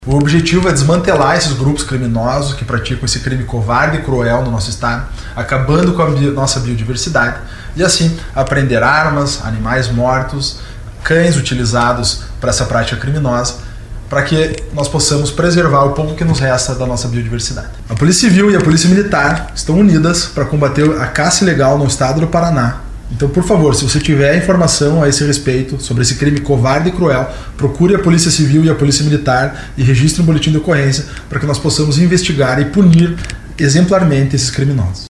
O objetivo é desmantelar esses grupos criminosos que praticam esse crime covarde e cruel no nosso estado, acabando com a nossa biodiversidade e assim apreender armas, animais mortos, cães utilizados para essa prática criminosa, para que nós possamos preservar o pouco que nos resta da nossa biodiversidade. A Polícia Civil e a Polícia Militar estão unidas para combater a caça ilegal no estado do Paraná. Então, por favor, se você tiver informação a esse respeito, sobre esse crime covarde e cruel, procure a Polícia Civil e a Polícia Militar e registre um boletim de ocorrência para que nós possamos investigar e punir exemplarmente esses criminosos.